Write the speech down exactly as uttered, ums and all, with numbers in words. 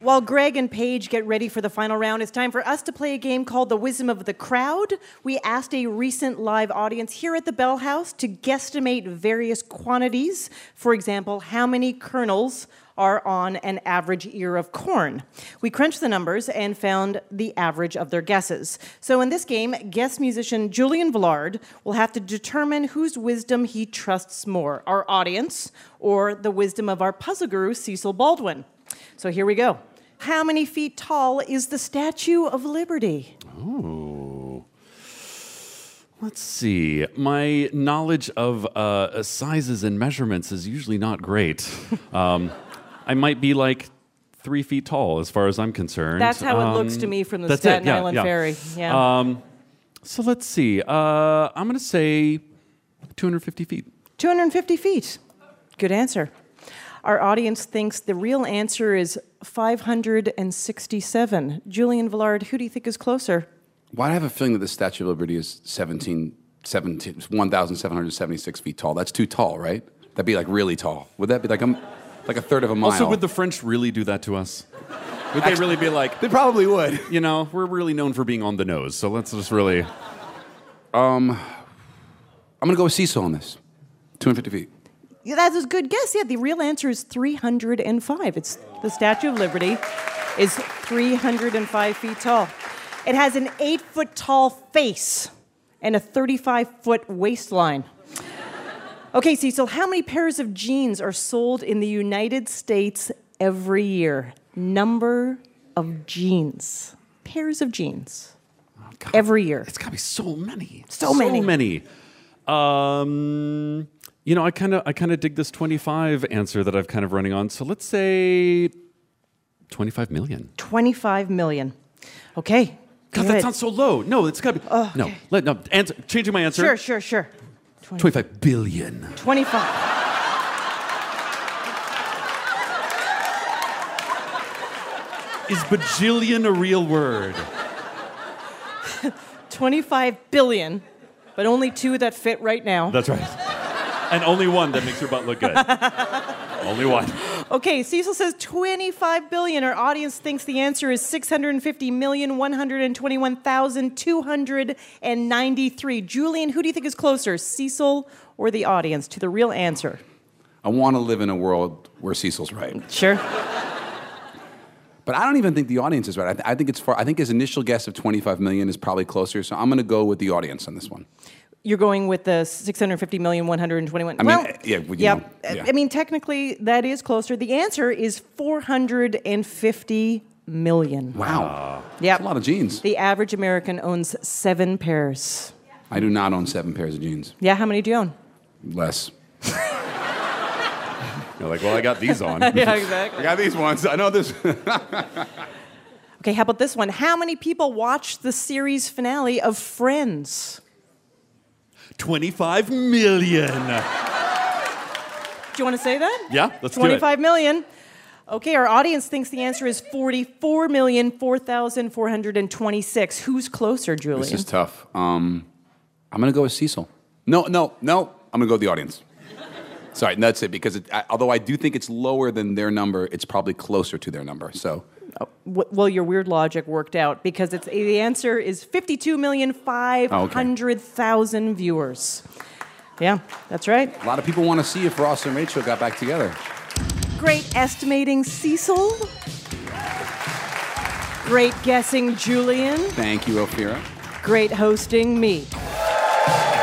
While Greg and Paige get ready for the final round, it's time for us to play a game called The Wisdom of the Crowd. We asked a recent live audience here at the Bell House to guesstimate various quantities. For example, how many kernels are on an average ear of corn. We crunched the numbers and found the average of their guesses. So in this game, guest musician Julian Villard will have to determine whose wisdom he trusts more, our audience or the wisdom of our puzzle guru, Cecil Baldwin. So here we go. How many feet tall is the Statue of Liberty? Oh. Let's see. My knowledge of uh, sizes and measurements is usually not great. Um, I might be like three feet tall as far as I'm concerned. That's how um, it looks to me from the Staten yeah, Island yeah. Ferry. Yeah. Um, so let's see. Uh, I'm going to say two hundred fifty feet. two hundred fifty feet. Good answer. Our audience thinks the real answer is five hundred sixty-seven. Julian Villard, who do you think is closer? Well, I have a feeling that the Statue of Liberty is seventeen, seventeen, one thousand seven hundred seventy-six feet tall. That's too tall, right? That'd be like really tall. Would that be like a, like a third of a mile? Also, would the French really do that to us? Would they really be like... They probably would. You know, we're really known for being on the nose, so let's just really... Um, I'm going to go with Cecil on this. two hundred fifty feet. Yeah, that's a good guess. Yeah, the real answer is three hundred five. It's the Statue of Liberty is three hundred five feet tall. It has an eight-foot-tall face and a thirty-five-foot waistline. Okay, Cecil, how many pairs of jeans are sold in the United States every year? Number of jeans. Pairs of jeans. Oh, God. Every year. It's got to be so many. So many. So many. Um... You know, I kind of I kind of dig this twenty-five answer that I've kind of running on. So let's say twenty-five million. twenty-five million. Okay. God, good. that sounds so low. No, it's got to be. Oh, okay. No, let no answer. Changing my answer. Sure, sure, sure. twenty, twenty-five billion. twenty-five. Is bajillion a real word? twenty-five billion, but only two that fit right now. That's right. And only one that makes your butt look good. Only one. Okay, Cecil says twenty-five billion. Our audience thinks the answer is six hundred fifty million, one hundred twenty-one thousand, two hundred ninety-three. Julian, who do you think is closer, Cecil or the audience, to the real answer? I want to live in a world where Cecil's right. Sure. But I don't even think the audience is right. I, th- I think it's far. I think his initial guess of twenty-five million is probably closer. So I'm going to go with the audience on this one. You're going with the six hundred fifty million, one hundred twenty-one. I mean, well, yeah, well, you yeah, know, yeah. I mean, technically, that is closer. The answer is four hundred fifty million. Wow. Yep. That's a lot of jeans. The average American owns seven pairs. I do not own seven pairs of jeans. Yeah, how many do you own? Less. You're like, well, I got these on. Yeah, exactly. I got these ones. I know this. Okay, how about this one? How many people watched the series finale of Friends? twenty-five million. Do you want to say that? Yeah, let's do it. twenty-five million. Okay, our audience thinks the answer is forty-four million, four thousand four hundred twenty-six. Who's closer, Julian? This is tough. Um, I'm going to go with Cecil. No, no, no. I'm going to go with the audience. Sorry, and that's it. Because it, I, although I do think it's lower than their number, it's probably closer to their number. So, oh, w- well, your weird logic worked out because it's the answer is fifty-two million, five hundred thousand oh, okay. viewers. Yeah, that's right. A lot of people want to see if Ross and Rachel got back together. Great estimating, Cecil. Great guessing, Julian. Thank you, Ophira. Great hosting, me.